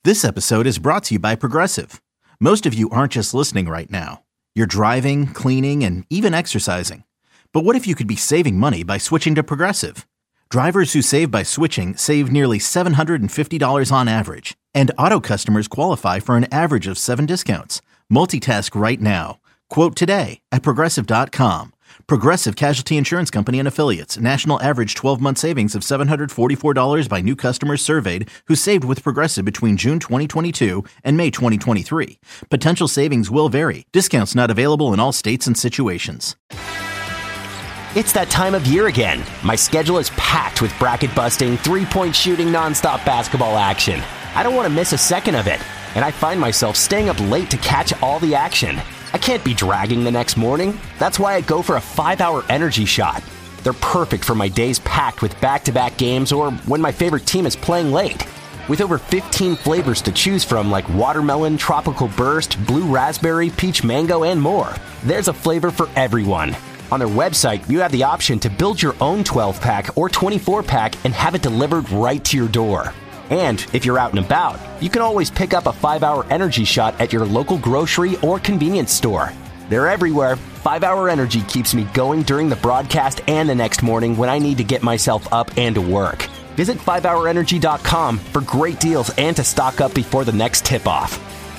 This episode is brought to you by Progressive. Most of you aren't just listening right now. You're driving, cleaning, and even exercising. But what if you could be saving money by switching to Progressive? Drivers who save by switching save nearly $750 on average. And auto customers qualify for an average of 7 discounts. Multitask right now. Quote today at Progressive.com. Progressive Casualty Insurance Company and Affiliates. National average 12-month savings of $744 by new customers surveyed who saved with Progressive between June 2022 and May 2023. Potential savings will vary. Discounts not available in all states and situations. It's that time of year again. My schedule is packed with bracket-busting, three-point shooting, nonstop basketball action. I don't want to miss a second of it, and I find myself staying up late to catch all the action. I can't be dragging the next morning. That's why I go for a 5-hour energy shot. They're perfect for my days packed with back-to-back games or when my favorite team is playing late. With over 15 flavors to choose from like watermelon, tropical burst, blue raspberry, peach mango, and more, there's a flavor for everyone. On their website, you have the option to build your own 12-pack or 24-pack and have it delivered right to your door. And if you're out and about, you can always pick up a 5-hour energy shot at your local grocery or convenience store. They're everywhere. 5-hour energy keeps me going during the broadcast and the next morning when I need to get myself up and to work. Visit 5hourenergy.com for great deals and to stock up before the next tip-off.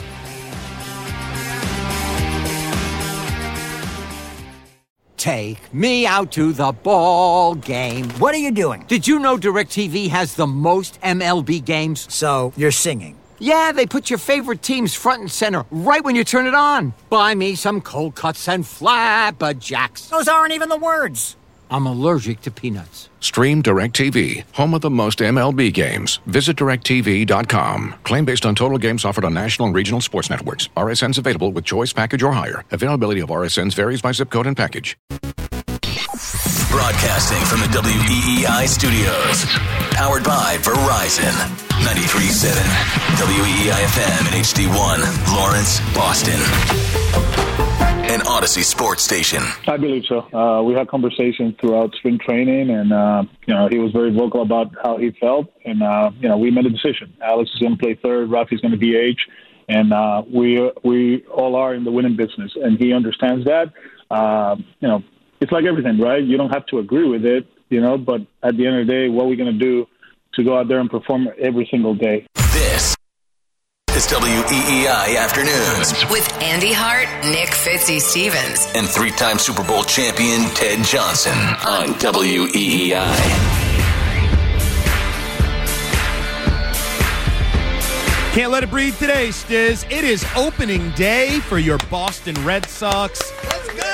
Take me out to the ball game. What are you doing? Did you know DirecTV has the most MLB games? So, you're singing. Yeah, they put your favorite teams front and center right when you turn it on. Buy me some cold cuts and flapjacks. Those aren't even the words. I'm allergic to peanuts. Stream DirecTV, home of the most MLB games. Visit DirecTV.com. Claim based on total games offered on national and regional sports networks. RSNs available with choice package or higher. Availability of RSNs varies by zip code and package. Broadcasting from the WEEI studios. Powered by Verizon. 93.7 WEEI-FM and HD1. Lawrence, Boston. An Odyssey sports station. I believe so. We had conversations throughout spring training, and he was very vocal about how he felt, and we made a decision. Alex is going to play third, Rafi's going to DH, and we all are in the winning business, and he understands that. It's like everything, right? You don't have to agree with it, but at the end of the day, what are we going to do to go out there and perform every single day? This is WEEI Afternoons with Andy Hart, Nick Fitzy-Stevens, and 3-time Super Bowl champion Ted Johnson on WEEI. Can't let it breathe today, Stiz. It is opening day for your Boston Red Sox. Let's go!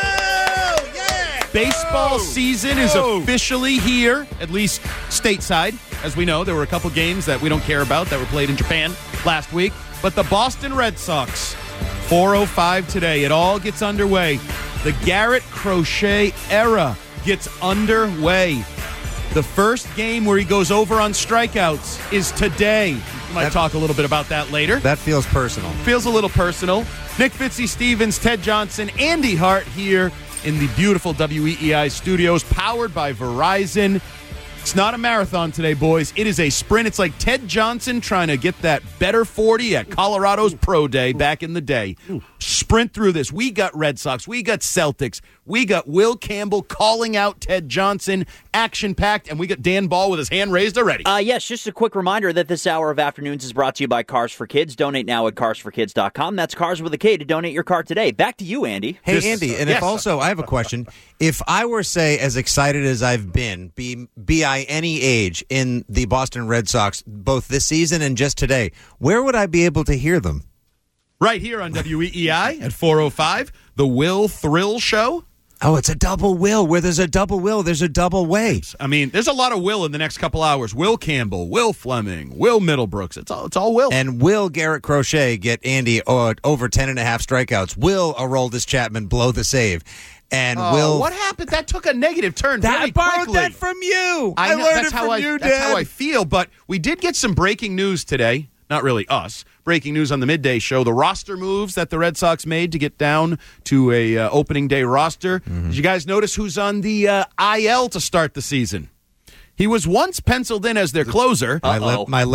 Yeah! Baseball season is officially here, at least stateside. As we know, there were a couple games that we don't care about that were played in Japan last week. But the Boston Red Sox, 4:05 today, it all gets underway. The Garrett Crochet era gets underway. The first game where he goes over on strikeouts is today. We might talk a little bit about that later. That feels personal. Feels a little personal. Nick Fitzy-Stevens, Ted Johnson, Andy Hart here in the beautiful WEEI studios, powered by Verizon. It's not a marathon today, boys. It is a sprint. It's like Ted Johnson trying to get that better 40 at Colorado's Pro Day back in the day. Sprint through this. We got Red Sox. We got Celtics. We got Will Campbell calling out Ted Johnson. Action-packed. And we got Dan Ball with his hand raised already. Yes, just a quick reminder that this hour of Afternoons is brought to you by Cars for Kids. Donate now at carsforkids.com. That's Cars with a K to donate your car today. Back to you, Andy. Hey, Andy, and yes. I have a question. If I were, say, as excited as I've been, be I any age, in the Boston Red Sox, both this season and just today, where would I be able to hear them? Right here on WEEI at 4:05, the Will Thrill Show. Oh, it's a double will. Where there's a double will, there's a double way. I mean, there's a lot of Will in the next couple hours. Will Campbell, Will Fleming, Will Middlebrooks. It's all Will. And will Garrett Crochet get Andy over 10.5 strikeouts? Will Aroldis Chapman blow the save? And will what happened? That took a negative turn. I borrowed that from you. I learned that's it how from you, Dad. That's how I feel. But we did get some breaking news today. Not really us. Breaking news on the midday show. The roster moves that the Red Sox made to get down to a opening day roster. Did you guys notice who's on the IL to start the season? He was once penciled in as their closer. My liver?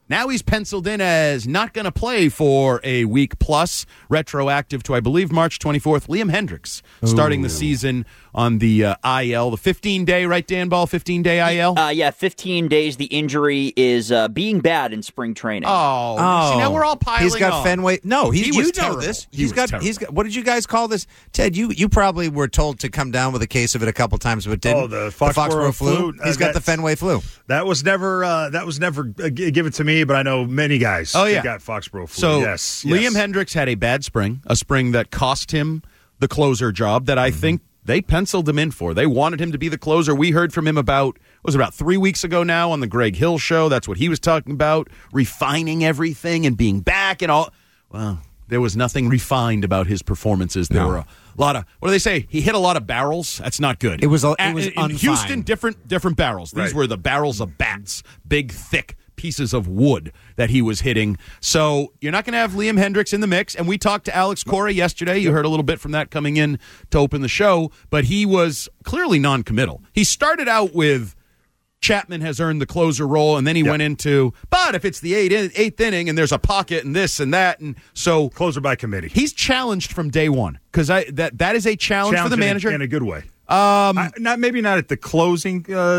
Now he's penciled in as not going to play for a week plus, retroactive to, I believe, March 24th. Liam Hendriks starting the season on the IL, the 15-day, right, Dan Ball, 15-day IL? Yeah, 15 days. The injury is being bad in spring training. Oh. See, now we're all piling He's got on. Fenway. No, He was you know terrible. this. He was terrible. He's got. What did you guys call this, Ted? You probably were told to come down with a case of it a couple times, but didn't. Oh, the Foxborough flu. He's got the Fenway flu. That was never given to me, but I know many guys. That got Foxborough flu. So yes, Liam Hendriks had a bad spring, a spring that cost him the closer job that I think they penciled him in for. They wanted him to be the closer. We heard from him about 3 weeks ago now on the Greg Hill show. That's what he was talking about, refining everything and being back and all. Well, there was nothing refined about his performances. There were a lot of, what do they say? He hit a lot of barrels. That's not good. It was in unfine. Houston, different barrels. These were the barrels of bats, big, thick pieces of wood that he was hitting. So you're not going to have Liam Hendriks in the mix. And we talked to Alex Cora yesterday. You heard a little bit from that coming in to open the show, but he was clearly non-committal. He started out with Chapman has earned the closer role, and then he went into, but if it's the eighth inning and there's a pocket and this and that, and so closer by committee. He's challenged from day one because that is a challenge for the manager in a good way. Maybe not at the closing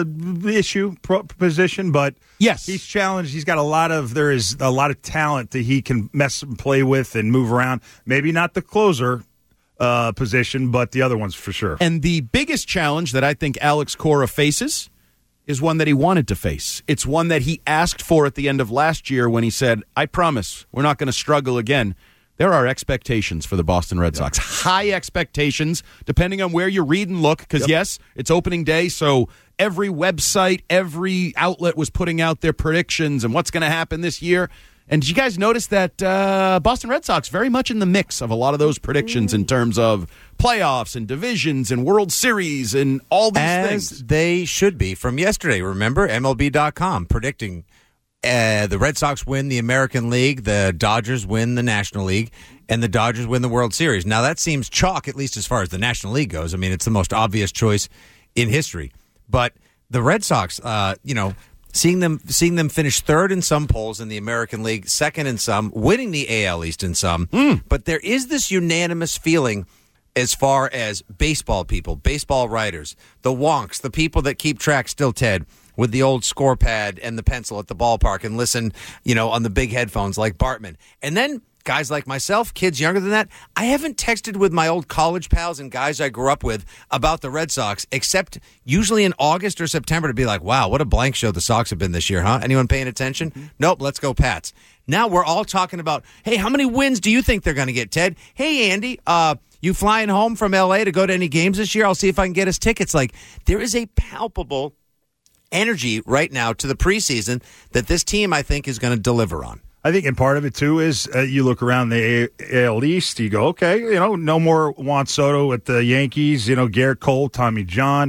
position, but yes, he's challenged. He's got there is a lot of talent that he can mess and play with and move around. Maybe not the closer position, but the other ones for sure. And the biggest challenge that I think Alex Cora faces is one that he wanted to face. It's one that he asked for at the end of last year when he said, I promise we're not going to struggle again. There are expectations for the Boston Red Sox. High expectations, depending on where you read and look, because, yes, it's opening day, so every website, every outlet was putting out their predictions and what's going to happen this year. And did you guys notice that Boston Red Sox very much in the mix of a lot of those predictions in terms of playoffs and divisions and World Series and all these things? As they should be from yesterday. Remember, MLB.com predicting the Red Sox win the American League, the Dodgers win the National League, and the Dodgers win the World Series. Now, that seems chalk, at least as far as the National League goes. I mean, it's the most obvious choice in history. But the Red Sox, seeing them finish third in some polls in the American League, second in some, winning the AL East in some. But there is this unanimous feeling as far as baseball people, baseball writers, the wonks, the people that keep track still, Ted, with the old score pad and the pencil at the ballpark and listen, on the big headphones like Bartman. And then guys like myself, kids younger than that, I haven't texted with my old college pals and guys I grew up with about the Red Sox, except usually in August or September to be like, wow, what a blank show the Sox have been this year, huh? Anyone paying attention? Nope, let's go Pats. Now we're all talking about, hey, how many wins do you think they're going to get, Ted? Hey, Andy, you flying home from L.A. to go to any games this year? I'll see if I can get us tickets. Like, there is a palpable energy right now to the preseason that this team, I think, is going to deliver on. I think, and part of it, too, is you look around the AL East, you go, okay, no more Juan Soto at the Yankees, Garrett Cole, Tommy John.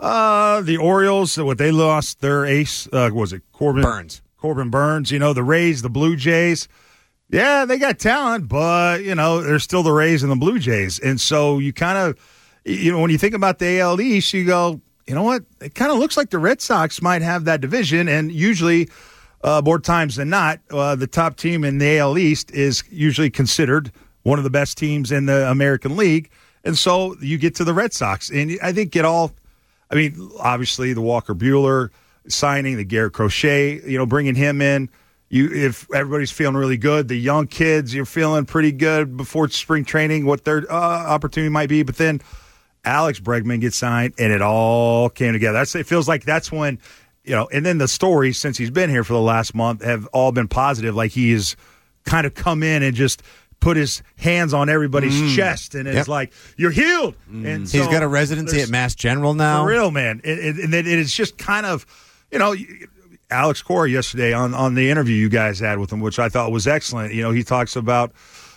The Orioles, what they lost, their ace, was it Corbin Burns? Corbin Burns, the Rays, the Blue Jays. Yeah, they got talent, but, they're still the Rays and the Blue Jays. And so you kind of, when you think about the AL East, you go, you know what? It kind of looks like the Red Sox might have that division, and usually – more times than not, the top team in the AL East is usually considered one of the best teams in the American League. And so you get to the Red Sox. And I think obviously the Walker Buehler signing, the Garrett Crochet, bringing him in. If everybody's feeling really good, the young kids, you're feeling pretty good before spring training, what their opportunity might be. But then Alex Bregman gets signed, and it all came together. It feels like that's when – and then the stories since he's been here for the last month have all been positive. Like he has kind of come in and just put his hands on everybody's chest, and it's like, you're healed. And so he's got a residency at Mass General now. For real, man. And it's just kind of, Alex Cora yesterday on the interview you guys had with him, which I thought was excellent. He talks about,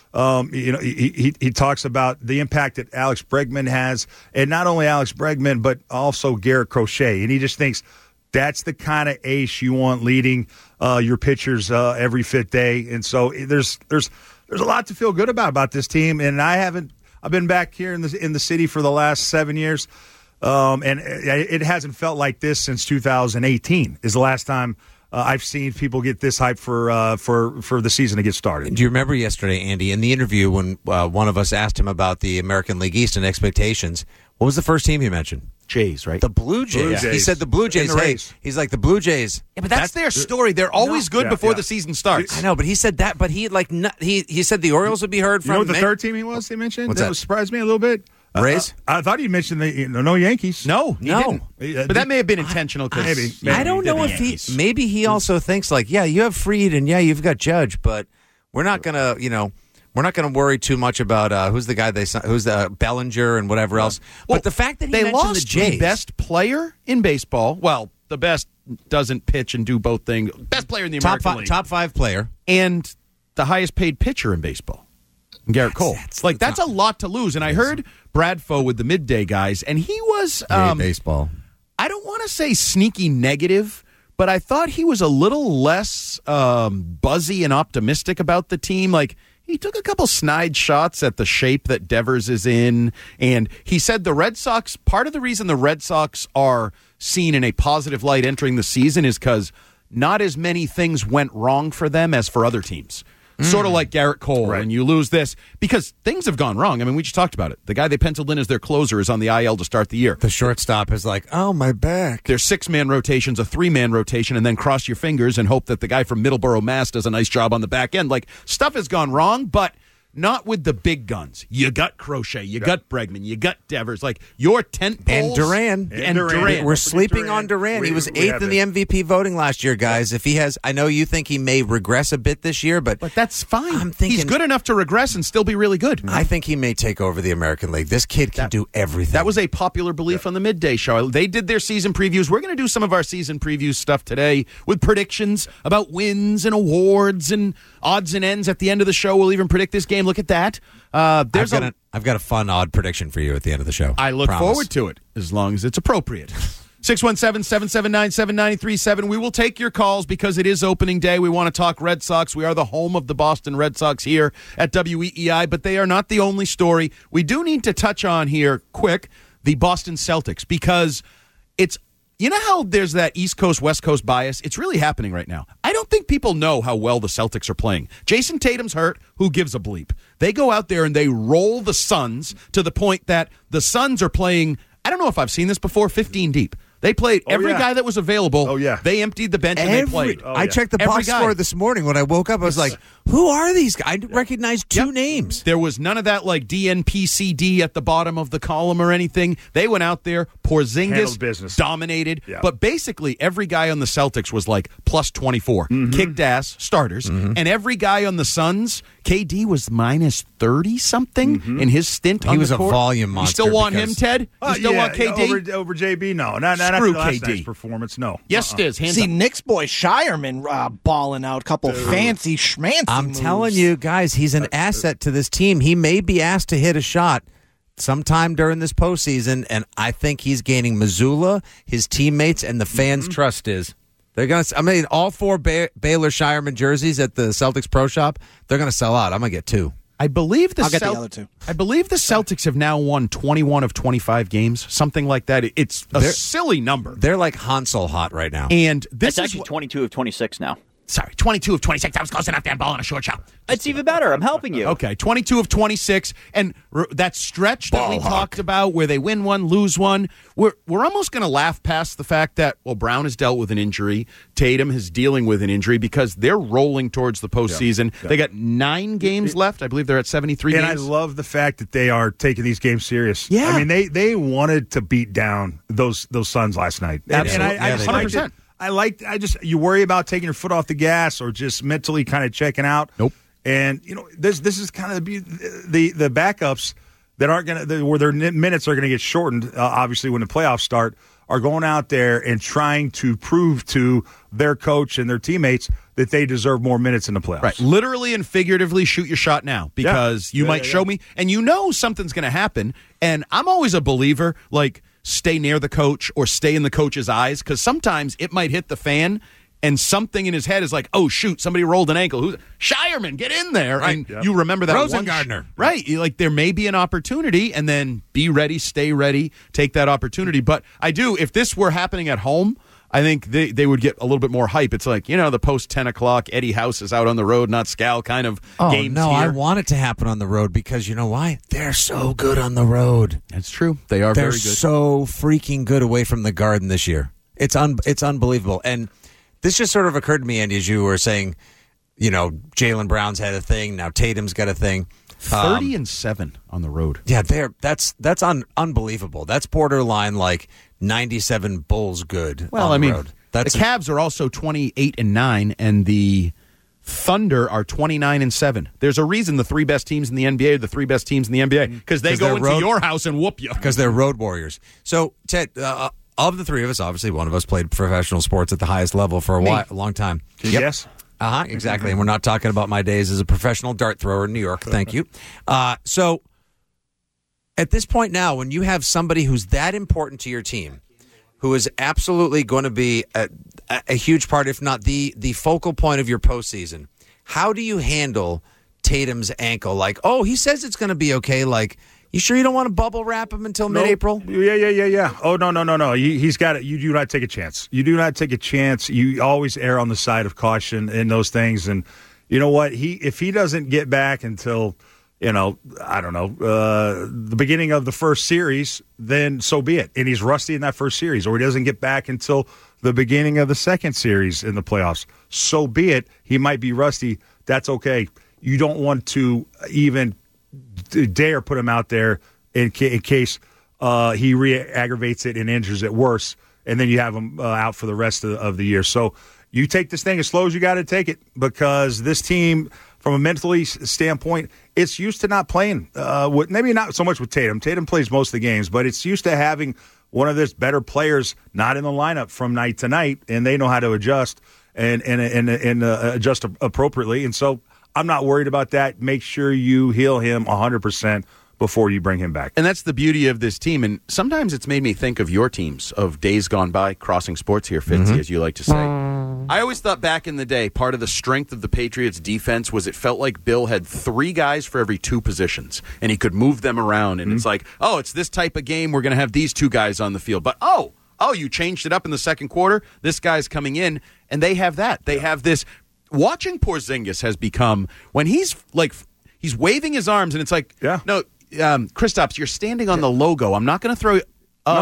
he talks about the impact that Alex Bregman has, and not only Alex Bregman, but also Garrett Crochet. And he just thinks, that's the kind of ace you want leading your pitchers every fifth day, and so there's a lot to feel good about this team. And I've been back here in the city for the last 7 years, and it hasn't felt like this since 2018 is the last time I've seen people get this hype for the season to get started. Do you remember yesterday, Andy, in the interview when one of us asked him about the American League East and expectations? What was the first team he mentioned? Jays, right? The Blue Jays. He said the Blue Jays. Hey, he's like the Blue Jays. Yeah, but that's their story. They're always good before the season starts. I know, but he said that. But he he said the Orioles would be heard from. You know what the third team he mentioned? What's that? Surprised me a little bit. Rays? I thought he mentioned no Yankees. No, he didn't. But that may have been intentional. Maybe. I don't know if maybe he also thinks like, yeah, you have Fried and yeah, you've got Judge, but we're not gonna, we're not going to worry too much about who's the guy who's the Bellinger and whatever else. Well, but the fact that they mentioned lost the Jays, the best player in baseball. Well, the best doesn't pitch and do both things. Best player in the American League, top 5 player, and the highest paid pitcher in baseball, Garrett Cole. That's a lot to lose. And I heard Bradfo with the midday guys, and he was baseball. I don't want to say sneaky negative, but I thought he was a little less buzzy and optimistic about the team. Like, he took a couple snide shots at the shape that Devers is in, and he said the Red Sox, part of the reason the Red Sox are seen in a positive light entering the season is because not as many things went wrong for them as for other teams. Sort of like Garrett Cole, and you lose this because things have gone wrong. I mean, we just talked about it. The guy they penciled in as their closer is on the IL to start the year. The shortstop is like, oh, my back. There's 6-man rotations, a 3-man rotation, and then cross your fingers and hope that the guy from Middleborough, Mass. Does a nice job on the back end. Like, stuff has gone wrong, but not with the big guns. You got Crochet, you got Bregman, you got Devers. Like, your tent poles. And Duran. We're sleeping on Duran. He was 8th in the MVP voting last year, guys. If he has, I know you think he may regress a bit this year, but that's fine. I'm thinking he's good enough to regress and still be really good. I think he may take over the American League. This kid can do everything. That was a popular belief on the midday show. They did their season previews. We're going to do some of our season preview stuff today with predictions about wins and awards and odds and ends at the end of the show. We'll even predict this game. Look at that. I've got a fun odd prediction for you at the end of the show. I look forward to it as long as it's appropriate. 617-779-7937. We will take your calls because it is opening day. We want to talk Red Sox. We are the home of the Boston Red Sox here at WEEI, but they are not the only story. We do need to touch on here quick the Boston Celtics because it's, you know how there's that East Coast, West Coast bias? It's really happening right now. I don't think people know how well the Celtics are playing. Jason Tatum's hurt. Who gives a bleep? They go out there and they roll the Suns to the point that the Suns are playing, I don't know if I've seen this before, 15 deep. They played every guy that was available. Oh, yeah. They emptied the bench and they played. I checked the box score this morning when I woke up. I was like, who are these guys? I recognized two names. There was none of that like DNPCD at the bottom of the column or anything. They went out there. Porzingis dominated. Yeah. But basically, every guy on the Celtics was like plus 24. Kicked ass starters. And every guy on the Suns, KD was minus 30-something in his stint on the court. He was a volume monster. You still want him, Ted? You still want KD? Over JB? No. Not Screw after KD. night's performance, no. Yes, it is. Hands See, up. Knicks boy Shireman balling out. Couple fancy schmancy I'm moves. telling you, guys, he's an asset to this team. He may be asked to hit a shot sometime during this postseason, and I think he's gaining Missoula, his teammates, and the fans' trust is. They're going to, I mean, all 4 Baylor Shireman jerseys at the Celtics Pro Shop, they're going to sell out. I'm going to get 2. I believe I'll get the other 2. I believe the Celtics have now won 21 of 25 games, something like that. It's a silly number. They're like Hansel hot right now. And this It's actually 22 of 26 now. Sorry, 22 of 26. I was close enough to ball on a short shot. It's even better. I'm helping you. Okay, 22 of 26. And that stretch that we talked about where they win one, lose one, we're almost going to laugh past the fact that, well, Brown has dealt with an injury. Tatum is dealing with an injury because they're rolling towards the postseason. Yeah. They got 9 games left. I believe they're at 73 games. And I love the fact that they are taking these games serious. Yeah. I mean, they wanted to beat down those Suns last night. Absolutely. And I 100%. You worry about taking your foot off the gas or just mentally kind of checking out. Nope. And, this is kind of the backups that aren't going to, where their minutes are going to get shortened, obviously, when the playoffs start, are going out there and trying to prove to their coach and their teammates that they deserve more minutes in the playoffs. Right. Literally and figuratively shoot your shot now because you might show me, and something's going to happen. And I'm always a believer, like, stay near the coach or stay in the coach's eyes because sometimes it might hit the fan and something in his head is like, oh, shoot, somebody rolled an ankle. Who's Shireman, get in there. Right. And you remember that Rosengardner. Right. Like there may be an opportunity and then be ready, stay ready, take that opportunity. But I do, if this were happening at home, I think they would get a little bit more hype. It's like, the post 10 o'clock, Eddie House is out on the road, not Scal kind of games no, here. I want it to happen on the road because you know why? They're so good on the road. That's true. They are They're very good. so freaking good away from the Garden this year. It's unbelievable. And this just sort of occurred to me, Andy, as you were saying, Jaylen Brown's had a thing. Now Tatum's got a thing. 30-7 on the road. Yeah, that's unbelievable. That's borderline like 97 Bulls good. Well, on the road. The Cavs are also 28-9, and the Thunder are 29-7. There's a reason the three best teams in the NBA are the three best teams in the NBA because they go into your house and whoop you because they're road warriors. So, Ted, of the three of us, obviously one of us played professional sports at the highest level for a long time. Yes. Exactly. And we're not talking about my days as a professional dart thrower in New York. Thank you. So at this point now, when you have somebody who's that important to your team, who is absolutely going to be a huge part, if not the focal point of your postseason, how do you handle Tatum's ankle? Like, he says it's going to be okay. Like, you sure you don't want to bubble wrap him until mid-April? Yeah. Oh, no. He's got it. You do not take a chance. You always err on the side of caution in those things. And you know what? If he doesn't get back until, the beginning of the first series, then so be it. And he's rusty in that first series. Or he doesn't get back until the beginning of the second series in the playoffs. So be it. He might be rusty. That's okay. You don't want to even dare put him out there in case he re-aggravates it and injures it worse, and then you have him out for the rest of the year. So you take this thing as slow as you got to take it because this team, from a mentally standpoint, it's used to not playing. Maybe not so much with Tatum. Tatum plays most of the games, but it's used to having one of its better players not in the lineup from night to night, and they know how to adjust and adjust appropriately. And so I'm not worried about that. Make sure you heal him 100% before you bring him back. And that's the beauty of this team. And sometimes it's made me think of your teams of days gone by, crossing sports here, Fitzy, as you like to say. I always thought back in the day, part of the strength of the Patriots' defense was it felt like Bill had three guys for every two positions, and he could move them around. And it's like, it's this type of game. We're going to have these two guys on the field. But, you changed it up in the second quarter. This guy's coming in, and they have that. They have this. Watching Porzingis has become, when he's waving his arms, and it's like, no, Kristaps, you're standing on the logo. I'm not going to throw you.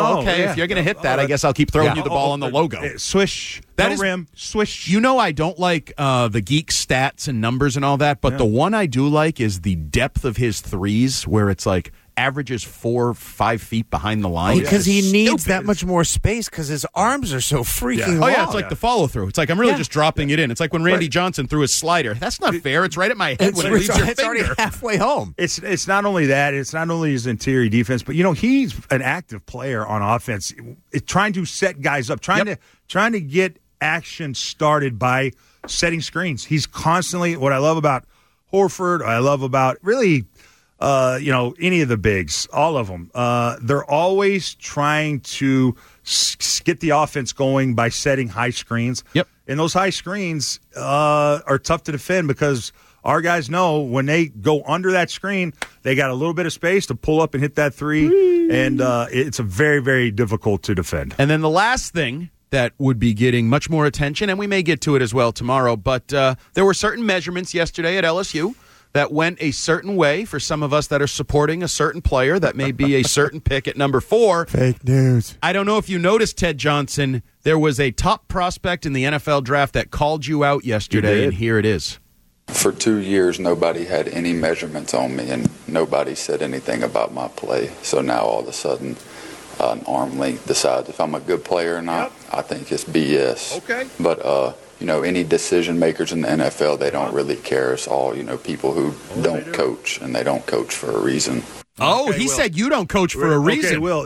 If you're going to hit that, I guess I'll keep throwing you the ball on the logo. Swish. That is rim. Swish. I don't like the geek stats and numbers and all that, but the one I do like is the depth of his threes, where it's like averages 4 or 5 feet behind the line. Because he needs that much more space because his arms are so freaking long. It's like the follow-through. It's like I'm really just dropping it in. It's like when Randy Johnson threw his slider. That's not fair. It's right at my head when it leaves your finger. It's already halfway home. It's not only that. It's not only his interior defense, but, he's an active player on offense, trying to set guys up, trying to get action started by setting screens. He's constantly, what I love about Horford, I love about really – any of the bigs, all of them, they're always trying to get the offense going by setting high screens. Yep. And those high screens are tough to defend because our guys know when they go under that screen, they got a little bit of space to pull up and hit that three, and it's a very, very difficult to defend. And then the last thing that would be getting much more attention, and we may get to it as well tomorrow, but there were certain measurements yesterday at LSU that went a certain way for some of us that are supporting a certain player that may be a certain pick at number 4. Fake news. I don't know if you noticed, Ted Johnson, there was a top prospect in the NFL draft that called you out yesterday, and here it is. For 2 years, nobody had any measurements on me, and nobody said anything about my play. So now all of a sudden, an arm length decides if I'm a good player or not. I think it's BS. Okay. But, any decision makers in the NFL, they don't really care. It's all, people who don't coach, and they don't coach for a reason. He said you don't coach for a reason. Okay, Will,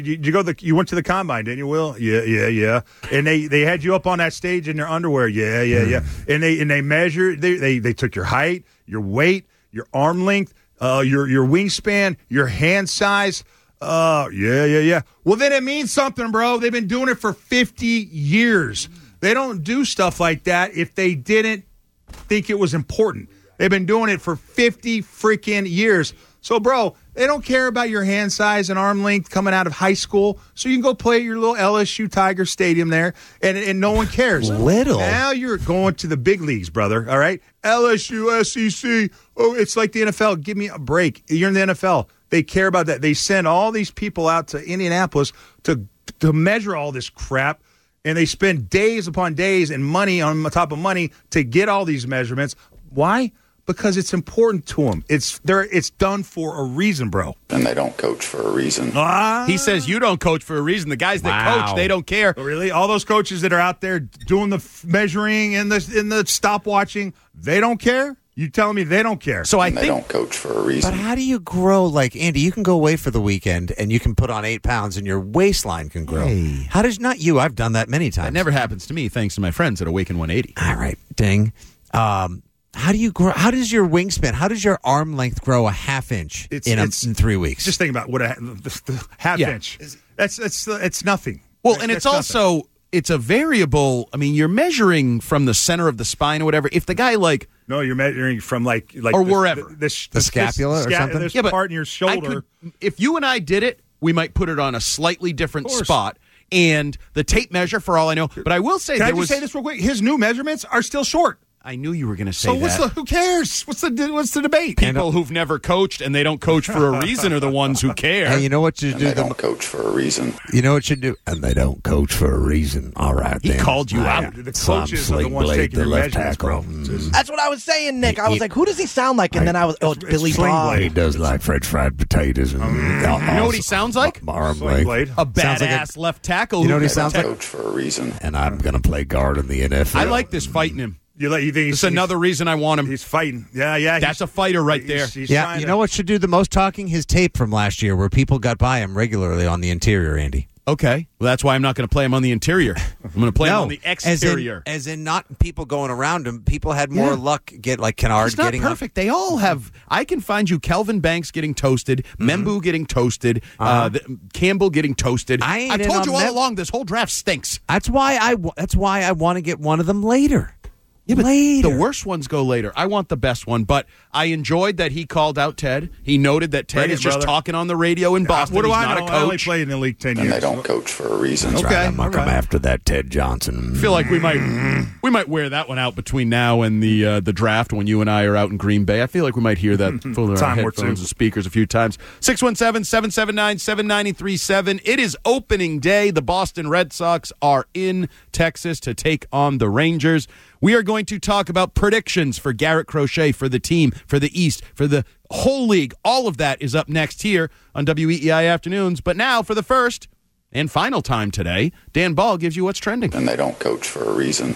you went to the combine, didn't you, Will? Yeah. And they had you up on that stage in their underwear. Yeah. And they measured. They took your height, your weight, your arm length, your wingspan, your hand size. Yeah. Well, then it means something, bro. They've been doing it for 50 years. They don't do stuff like that if they didn't think it was important. They've been doing it for 50 freaking years. So, bro, They don't care about your hand size and arm length coming out of high school, so you can go play at your little LSU Tiger Stadium there, and no one cares. Little? Now you're going to the big leagues, brother, all right? LSU, SEC, oh, it's like the NFL. Give me a break. You're in the NFL. They care about that. They send all these people out to Indianapolis to measure all this crap, and they spend days upon days and money on top of money to get all these measurements. Why? Because it's important to them. It's done for a reason, bro. And they don't coach for a reason. He says you don't coach for a reason. The guys that coach, they don't care. Oh, really? All those coaches that are out there doing the measuring and the stopwatching, they don't care? You telling me they don't care? So they don't coach for a reason. But how do you grow? Like, Andy, you can go away for the weekend and you can put on 8 pounds and your waistline can grow. Hey. How does not you? I've done that many times. That never happens to me, thanks to my friends at Awaken 180. All right, ding. How do you grow? How does your wingspan? How does your arm length grow a half inch in 3 weeks? Just think about what the half inch. It's nothing. Well, and it's also it's a variable. I mean, you're measuring from the center of the spine or whatever. If the guy no, you're measuring from like or wherever the scapula or something. This part in your shoulder. If you and I did it, we might put it on a slightly different spot. And the tape measure, for all I know, but I will say, Can I just say this real quick? His new measurements are still short. I knew you were going to say that. So who cares? What's the debate? People who've never coached and they don't coach for a reason are the ones who care. And you know what you do? They don't coach for a reason. You know what you do? And they don't coach for a reason. All right, he called you out. The coaches are the ones taking your measurements, bro. That's what I was saying, Nick. I was like, who does he sound like? And then I was, it's Billy Bob. He does like French fried potatoes. And you know what he sounds like? Arm length. A badass left tackle. You know what he sounds like? Coach for a reason. And I'm going to play guard in the NFL. I like this fighting him. You think it's another reason I want him. He's fighting. Yeah. That's a fighter right there. He's you know what should do the most talking? His tape from last year, where people got by him regularly on the interior. Andy. Okay, well that's why I'm not going to play him on the interior. I'm going to play him on the exterior. As in not people going around him. People had more luck like Kennard it's not getting perfect. They all have. I can find you Kelvin Banks getting toasted, Membu getting toasted, Campbell getting toasted. I've told you all along this whole draft stinks. That's why I want to get one of them later. Yeah, but later. The worst ones go later. I want the best one, but I enjoyed that he called out Ted. He noted that Ted is just talking on the radio in Boston. What do He's I not know? a coach. I only played in the league 10 years. And they don't coach for a reason. That's right. I'm going to come after that Ted Johnson. I feel like we might wear that one out between now and the draft when you and I are out in Green Bay. I feel like we might hear that full of our headphones and speakers a few times. 617-779-7937. It is opening day. The Boston Red Sox are in Texas to take on the Rangers. We are going to talk about predictions for Garrett Crochet, for the team, for the East, for the whole league. All of that is up next here on WEEI Afternoons. But now, for the first and final time today, Dan Ball gives you what's trending. And they don't coach for a reason.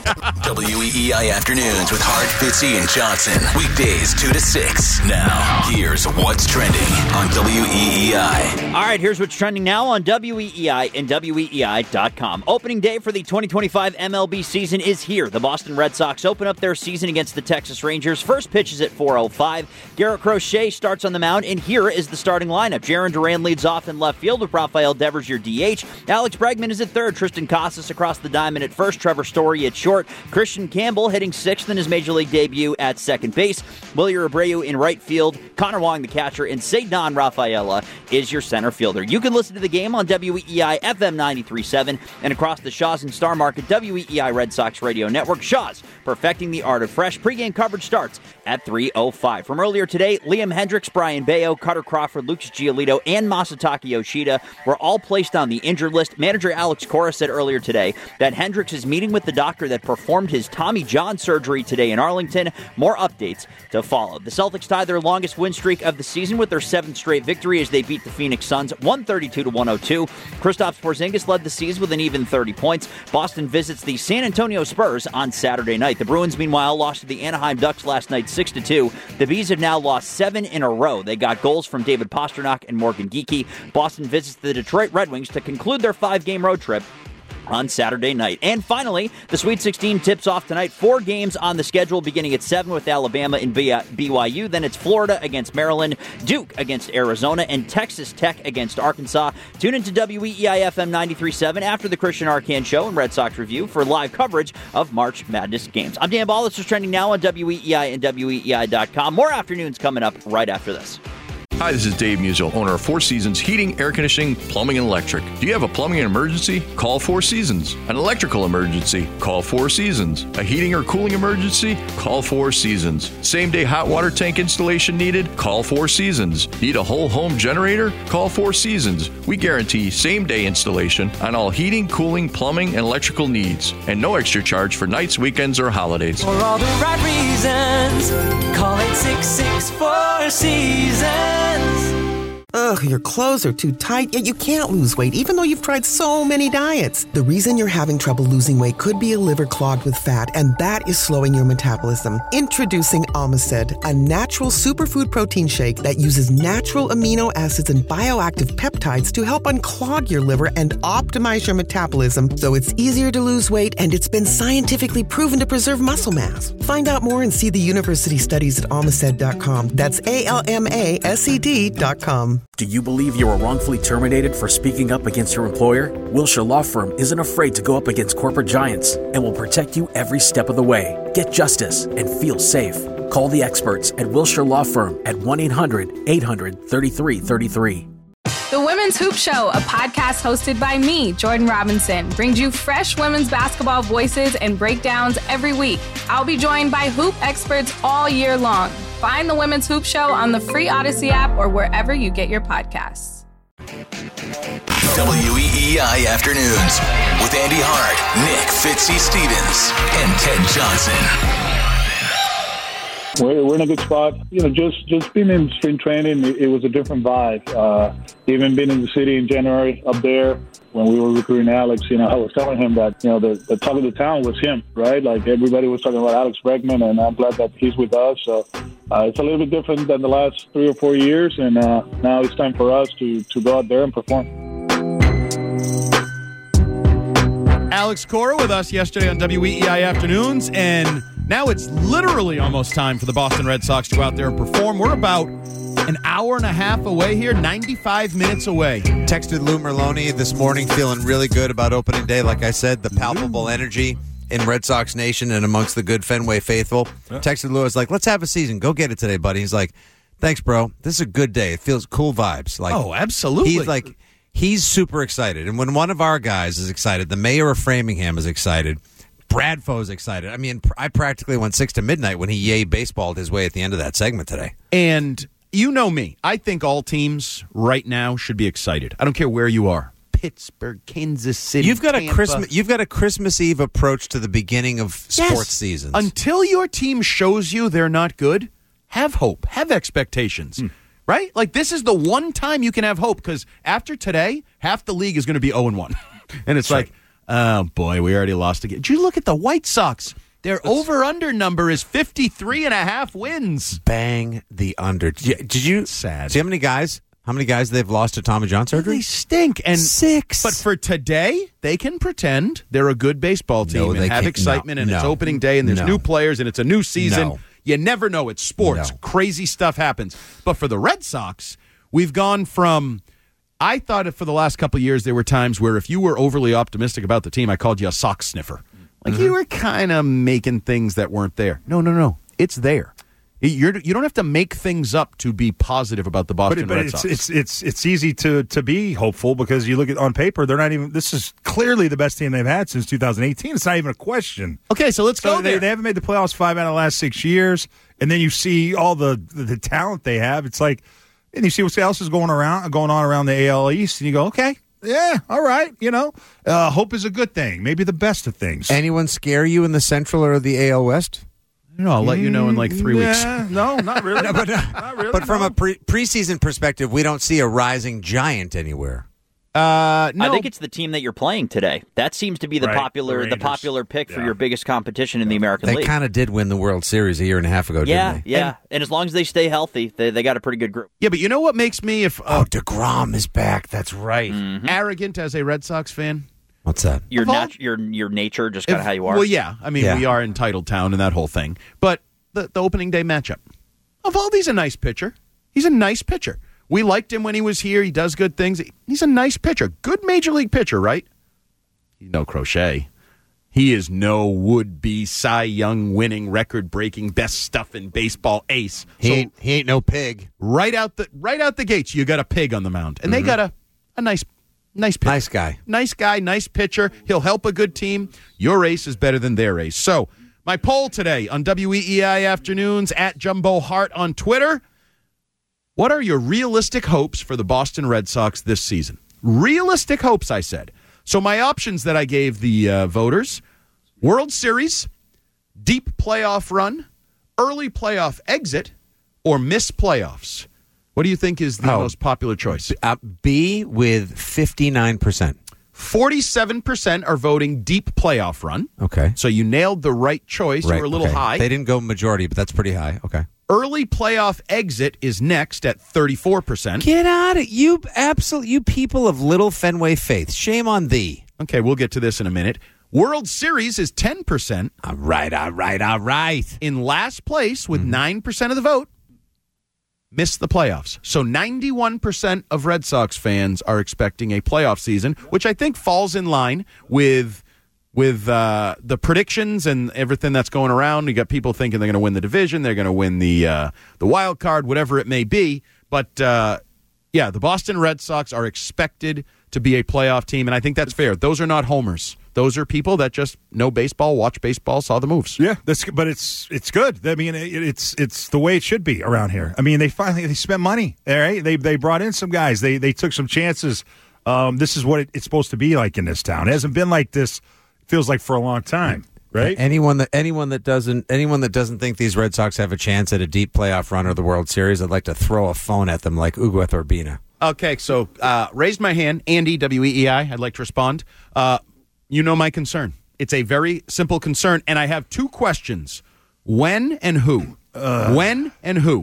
WEEI Afternoons with Hart, Fitzy, and Johnson. Weekdays 2 to 6. Now, here's what's trending on WEEI. All right, here's what's trending now on WEEI and WEEI.com. Opening day for the 2025 MLB season is here. The Boston Red Sox open up their season against the Texas Rangers. First pitch is at 4:05. Garrett Crochet starts on the mound, and here is the starting lineup. Jarren Duran leads off in left field with Rafael Devers, your DH. Alex Bregman is at third. Tristan Casas across the diamond at first. Trevor Story at short. Christian Campbell hitting sixth in his major league debut at second base. Wilyer Abreu in right field. Connor Wong the catcher. And Ceddanne Rafaela is your center fielder. You can listen to the game on WEEI FM 93.7 and across the Shaw's and Star Market WEEI Red Sox Radio Network. Shaw's, perfecting the art of fresh. Pre-game coverage starts at 3:05. From earlier today, Liam Hendricks, Brian Bayo, Cutter Crawford, Lucas Giolito, and Masataka Yoshida were all placed on the injured list. Manager Alex Cora said earlier today that Hendricks is meeting with the doctor that performed his Tommy John surgery today in Arlington. More updates to follow. The Celtics tie their longest win streak of the season with their seventh straight victory as they beat the Phoenix Suns 132-102. Kristaps Porzingis led the C's with an even 30 points. Boston visits the San Antonio Spurs on Saturday night. The Bruins, meanwhile, lost to the Anaheim Ducks last night 6-2. The Bees have now lost 7 in a row. They got goals from David Pastrnak and Morgan Geekie. Boston visits the Detroit Red Wings to conclude their 5-game road trip on Saturday night. And finally, the Sweet 16 tips off tonight. 4 games on the schedule, beginning at 7 with Alabama and BYU. Then it's Florida against Maryland, Duke against Arizona, and Texas Tech against Arkansas. Tune into WEEI FM 93.7 after the Christian Arcand Show and Red Sox Review for live coverage of March Madness games. I'm Dan Ball. This is trending now on WEEI and WEEI.com. More afternoons coming up right after this. Hi, this is Dave Musial, owner of Four Seasons Heating, Air Conditioning, Plumbing, and Electric. Do you have a plumbing emergency? Call Four Seasons. An electrical emergency? Call Four Seasons. A heating or cooling emergency? Call Four Seasons. Same-day hot water tank installation needed? Call Four Seasons. Need a whole home generator? Call Four Seasons. We guarantee same-day installation on all heating, cooling, plumbing, and electrical needs. And no extra charge for nights, weekends, or holidays. For all the right reasons, call 866-4Seasons. Ugh, your clothes are too tight, yet you can't lose weight even though you've tried so many diets. The reason you're having trouble losing weight could be a liver clogged with fat, and that is slowing your metabolism. Introducing Omicid, a natural superfood protein shake that uses natural amino acids and bioactive peptides to help unclog your liver and optimize your metabolism so it's easier to lose weight, and it's been scientifically proven to preserve muscle mass. Find out more and see the university studies at Omicid.com. That's ALMASED.com. Do you believe you were wrongfully terminated for speaking up against your employer? Wilshire Law Firm isn't afraid to go up against corporate giants and will protect you every step of the way. Get justice and feel safe. Call the experts at Wilshire Law Firm at 1-800-800-3333. The Women's Hoop Show, a podcast hosted by me, Jordan Robinson, brings you fresh women's basketball voices and breakdowns every week. I'll be joined by hoop experts all year long. Find the Women's Hoop Show on the free Odyssey app or wherever you get your podcasts. WEEI Afternoons with Andy Hart, Nick Fitzy Stevens, and Ted Johnson. We're in a good spot. Just being in spring training, it was a different vibe. Even being in the city in January up there when we were recruiting Alex, I was telling him that, the talk of the town was him, right? Like everybody was talking about Alex Bregman, and I'm glad that he's with us. So it's a little bit different than the last 3 or 4 years, and now it's time for us to go out there and perform. Alex Cora with us yesterday on WEEI Afternoons, and now it's literally almost time for the Boston Red Sox to go out there and perform. We're about an hour and a half away here, 95 minutes away. Texted Lou Merloni this morning feeling really good about opening day. Like I said, the palpable energy in Red Sox Nation and amongst the good Fenway faithful. Yeah. Texted Lou, was like, let's have a season. Go get it today, buddy. He's like, thanks, bro. This is a good day. It feels cool vibes. Like, oh, absolutely. He's like, he's super excited. And when one of our guys is excited, the mayor of Framingham is excited, Bradfo's excited. I mean, I practically went 6 to midnight when he yay baseballed his way at the end of that segment today. And you know me. I think all teams right now should be excited. I don't care where you are. Pittsburgh, Kansas City, You've got Tampa. You've got a Christmas Eve approach to the beginning of sports seasons. Until your team shows you they're not good, have hope. Have expectations. Right? Like, this is the one time you can have hope, because after today, half the league is going to be 0-1. And it's like, oh, boy, we already lost again. Did you look at the White Sox? Their over-under number is 53.5 wins. Bang the under. Did you? Sad. See how many guys they've lost to Tommy John surgery? They stink. And 6. But for today, they can pretend they're a good baseball team and have excitement, and it's opening day, and there's new players, and it's a new season. You never know. It's sports. Crazy stuff happens. But for the Red Sox, we've gone from... I thought for the last couple of years there were times where if you were overly optimistic about the team, I called you a sock sniffer. Like you were kind of making things that weren't there. No. It's there. You don't have to make things up to be positive about the Boston Red Sox. It's easy to be hopeful because you look at on paper, they're not even. This is clearly the best team they've had since 2018. It's not even a question. Okay, so let's go there. They haven't made the playoffs 5 out of the last 6 years, and then you see all the talent they have. It's like, and you see what else is going on around the AL East, and you go, okay. Yeah, all right. Hope is a good thing. Maybe the best of things. Anyone scare you in the Central or the AL West? No, I'll let you know in like 3 weeks. No, not really. Not really. But from a preseason perspective, we don't see a rising giant anywhere. No. I think it's the team that you're playing today. That seems to be the popular pick for your biggest competition in the American League. They kind of did win the World Series a year and a half ago, didn't they? Yeah. And as long as they stay healthy, they got a pretty good group. Yeah, but you know what makes me DeGrom is back. That's right. Arrogant as a Red Sox fan? What's that? Your nature, just kind of how you are. Well, yeah. I mean, we are entitled town and that whole thing. But the opening day matchup. Evaldi's a nice pitcher. He's a nice pitcher. We liked him when he was here. He does good things. He's a nice pitcher. Good major league pitcher, right? No crochet. He is no would-be Cy Young winning, record-breaking, best stuff in baseball ace. He ain't no pig. Right out the gates, you got a pig on the mound, and they got a nice pitcher. Nice guy. Nice guy, nice pitcher. He'll help a good team. Your ace is better than their ace. So, my poll today on WEEI Afternoons at Jumbo Hart on Twitter. What are your realistic hopes for the Boston Red Sox this season? Realistic hopes, I said. So my options that I gave the voters, World Series, deep playoff run, early playoff exit, or miss playoffs. What do you think is the most popular choice? B with 59%. 47% are voting deep playoff run. Okay. So you nailed the right choice. You were a little high. They didn't go majority, but that's pretty high. Okay. Early playoff exit is next at 34%. Get out of you people of little Fenway faith. Shame on thee. Okay, we'll get to this in a minute. World Series is 10%. All right. In last place with 9% of the vote, missed the playoffs. So 91% of Red Sox fans are expecting a playoff season, which I think falls in line with the predictions and everything that's going around. You got people thinking they're going to win the division, they're going to win the wild card, whatever it may be. But the Boston Red Sox are expected to be a playoff team, and I think that's fair. Those are not homers. Those are people that just know baseball, watch baseball, saw the moves. Yeah, but it's good. I mean, it's the way it should be around here. I mean, they spent money. All right, they brought in some guys. They took some chances. This is what it's supposed to be like in this town. It hasn't been like this. Feels like for a long time, right? Anyone that doesn't think these Red Sox have a chance at a deep playoff run or the World Series, I'd like to throw a phone at them like Ugueth Urbina. Okay, so raised my hand, Andy, WEEI. I'd like to respond. You know my concern. It's a very simple concern, and I have two questions: when and who? When and who?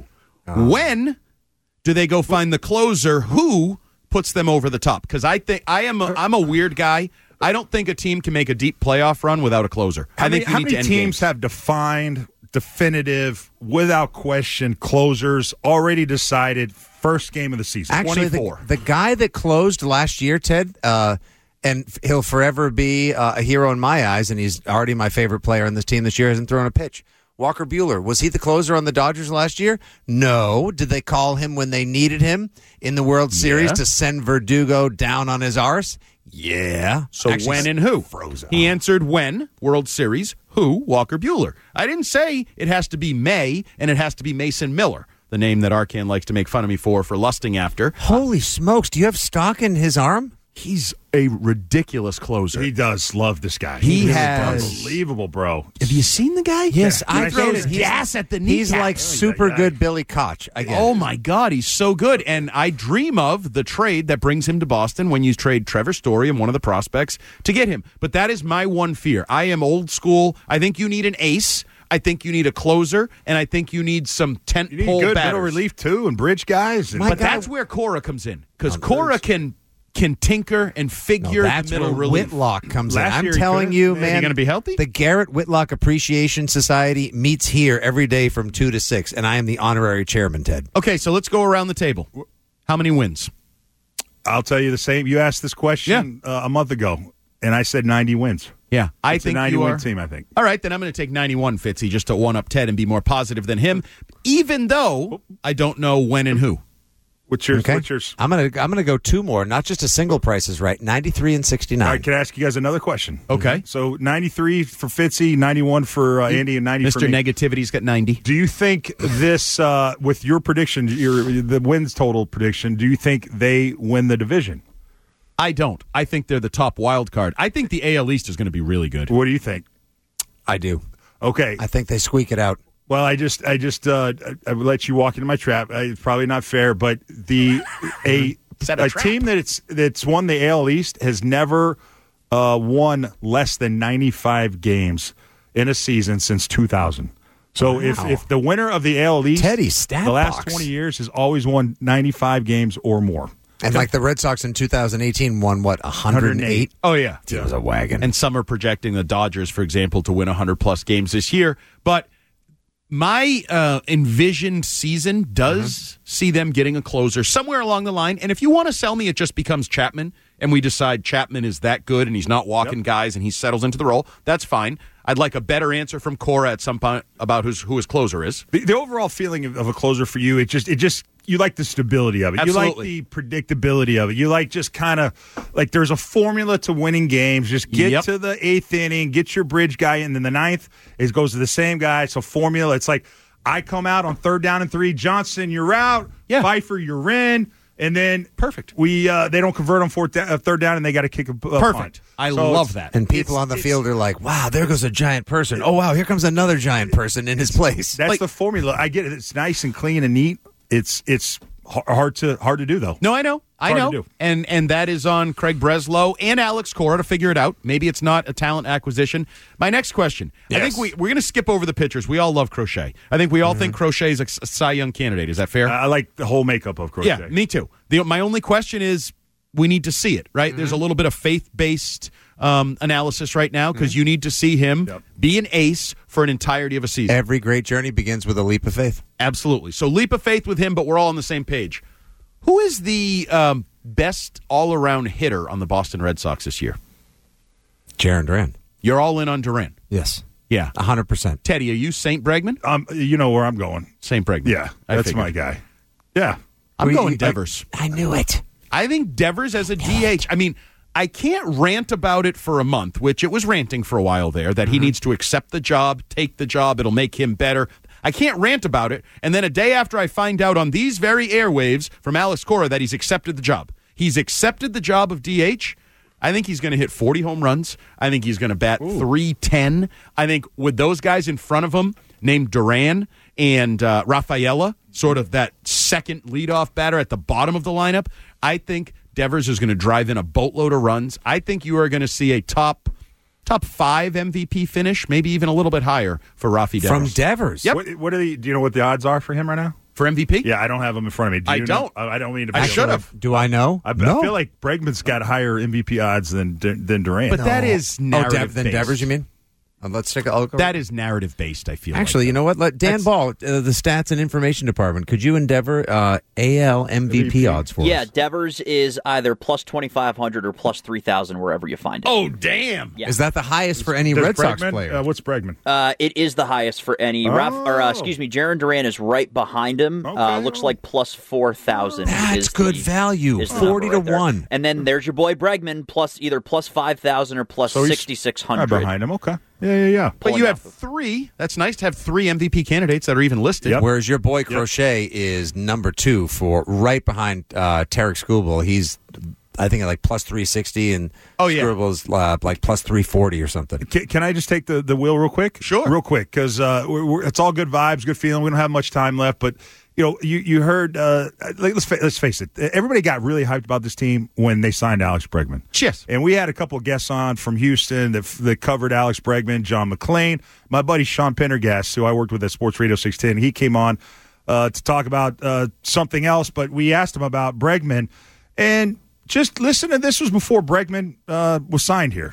When do they go find the closer? Who puts them over the top? Because I'm a weird guy. I don't think a team can make a deep playoff run without a closer. How many teams have defined, definitive, without question, closers already decided first game of the season? Actually, 24. The guy that closed last year, Ted, and he'll forever be a hero in my eyes, and he's already my favorite player on this team this year, hasn't thrown a pitch. Walker Buehler, was he the closer on the Dodgers last year? No. Did they call him when they needed him in the World Series to send Verdugo down on his arse? Yeah. So actually, when and who? Frozen. He answered when, World Series, who, Walker Buehler. I didn't say it has to be May and it has to be Mason Miller, the name that Arcan likes to make fun of me for lusting after. Holy smokes, do you have stock in his arm? He's a ridiculous closer. He does love this guy. He has unbelievable, bro. Have you seen the guy? Yes, I throws gas at the kneecap. He's like super good Billy Koch. Oh my God, he's so good. And I dream of the trade that brings him to Boston when you trade Trevor Story and one of the prospects to get him. But that is my one fear. I am old school. I think you need an ace. I think you need a closer, and I think you need some tent pole good batters. Middle relief too, and bridge guys. But that's where Cora comes in, because Cora can tinker and figure the middle relief. Whitlock comes in. I'm telling you, man. Is he going to be healthy? The Garrett Whitlock Appreciation Society meets here every day from 2 to 6, and I am the honorary chairman, Ted. Okay, so let's go around the table. How many wins? I'll tell you the same. You asked this question a month ago, and I said 90 wins. Yeah, I think a 90-win team, I think. All right, then I'm going to take 91, Fitzy, just to one-up Ted and be more positive than him, even though I don't know when and who. What's yours? Okay. What's yours? I'm gonna go two more, not just a single price is right. 93 and 69. All right, can I ask you guys another question? Okay. So 93 for Fitzy, 91 for Andy, and 90 for me. Mr. Negativity's got 90. Do you think this, with your prediction, the wins total prediction, do you think they win the division? I don't. I think they're the top wild card. I think the AL East is going to be really good. What do you think? I do. Okay. I think they squeak it out. Well, I would let you walk into my trap. It's probably not fair, but a team that's won the AL East has never won less than 95 games in a season since 2000. So if the winner of the AL East, Teddy stat the last box. 20 years has always won 95 games or more. And like the Red Sox in 2018 won, 108? Oh, yeah. It was a wagon. And some are projecting the Dodgers, for example, to win 100-plus games this year. But my envisioned season does see them getting a closer somewhere along the line. And if you want to sell me, it just becomes Chapman and we decide Chapman is that good and he's not walking guys and he settles into the role, that's fine. I'd like a better answer from Cora at some point about who his closer is. The overall feeling of a closer for you, it just you like the stability of it. Absolutely. You like the predictability of it. You like just kind of like there's a formula to winning games. Just get to the 8th inning, get your bridge guy, and then the 9th goes to the same guy. It's a formula. It's like I come out on 3rd down and 3. Johnson, you're out. Pfeiffer, you're in. And then perfect. They don't convert on 3rd down, and they got to kick a perfect. Punt. I love that. And people on the field are like, "Wow, there goes a giant person. Oh wow, here comes another giant person in his place." That's the formula. I get it. It's nice and clean and neat. It's hard to do though. No, I know. To do. And that is on Craig Breslow and Alex Cora to figure it out. Maybe it's not a talent acquisition. My next question. Yes. I think we're going to skip over the pitchers. We all love Crochet. I think we all think Crochet is a Cy Young candidate. Is that fair? I like the whole makeup of Crochet. Yeah, me too. My only question is we need to see it, right? There's a little bit of faith-based analysis right now because you need to see him be an ace for an entirety of a season. Every great journey begins with a leap of faith. Absolutely. So leap of faith with him, but we're all on the same page. Who is the best all-around hitter on the Boston Red Sox this year? Jarren Duran. You're all in on Duran? Yes. Yeah. 100%. Teddy, are you St. Bregman? You know where I'm going. St. Bregman. Yeah, that's my guy. Yeah. I'm going Devers. I knew it. I think Devers as a DH. I mean, I can't rant about it for a month, which it was ranting for a while there, that he needs to accept the job, take the job, it'll make him better. I can't rant about it, and then a day after I find out on these very airwaves from Alex Cora that he's accepted the job. He's accepted the job of DH. I think he's going to hit 40 home runs. I think he's going to bat 310. I think with those guys in front of him, named Duran and Rafaela, sort of that second leadoff batter at the bottom of the lineup, I think Devers is going to drive in a boatload of runs. I think you are going to see a top 5 MVP finish, maybe even a little bit higher for Rafi Devers. From Devers? Yep. What are do you know what the odds are for him right now? For MVP? Yeah, I don't have them in front of me. Do you know? I don't mean to be I should have. Do I know? I feel like Bregman's got higher MVP odds than Durant. But that is narrative than Devers, you mean? Let's take a look. That is narrative based, I feel. Actually, you know what? Let Dan Ball, the stats and information department, could you endeavor AL MVP odds for us? Yeah, Devers is either plus 2,500 or plus 3,000 wherever you find it. Oh, damn. Yeah. Is that the highest for any Red Sox player? What's Bregman? It is the highest for any. Jarren Duran is right behind him. Looks like plus 4,000. That's good value. 40 to 1. And then there's your boy Bregman, either plus 5,000 or plus 6,600. Right behind him, okay. Yeah. But you have 3. That's nice to have 3 MVP candidates that are even listed. Yep. Whereas your boy Crochet is number 2 for right behind Tarek Skubal. He's, I think, like plus 360, and Skubal's like plus 340 or something. Can I just take the wheel real quick? Sure. Real quick, because it's all good vibes, good feeling. We don't have much time left, but you heard. Let's face it. Everybody got really hyped about this team when they signed Alex Bregman. Yes. And we had a couple of guests on from Houston that covered Alex Bregman, John McClain, my buddy Sean Pendergast, who I worked with at Sports Radio 610. He came on to talk about something else, but we asked him about Bregman. And just listen to this was before Bregman was signed here.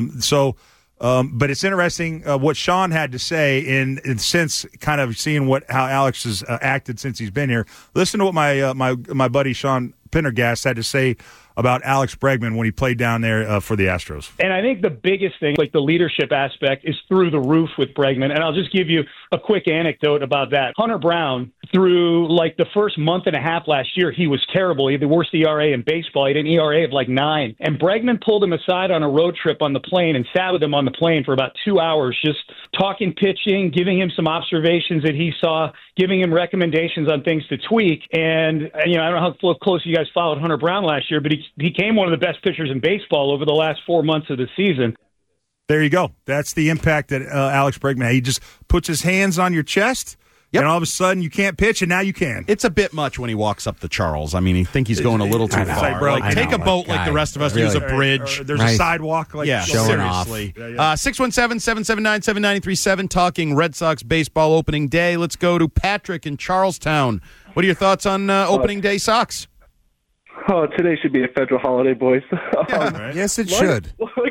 But it's interesting what Sean had to say in since kind of seeing how Alex has acted since he's been here. Listen to what my buddy Sean Pendergast had to say about Alex Bregman when he played down there for the Astros. And I think the biggest thing, like the leadership aspect, is through the roof with Bregman. And I'll just give you a quick anecdote about that. Hunter Brown, through like the first month and a half last year, he was terrible. He had the worst ERA in baseball. He had an ERA of like 9. And Bregman pulled him aside on a road trip on the plane and sat with him on the plane for about 2 hours, just talking pitching, giving him some observations that he saw, giving him recommendations on things to tweak. And, I don't know how close you guys followed Hunter Brown last year, but he became one of the best pitchers in baseball over the last 4 months of the season. There you go. That's the impact that Alex Bregman had. He just puts his hands on your chest, and all of a sudden you can't pitch, and now you can. It's a bit much when he walks up the Charles. I mean, I think he's going a little too far. Like, take a boat like the rest of us, use a bridge. There's a sidewalk. Showing seriously. Off. 617-779-7937, talking Red Sox baseball opening day. Let's go to Patrick in Charlestown. What are your thoughts on opening day Sox? Oh, today should be a federal holiday, boys. Yes, it should.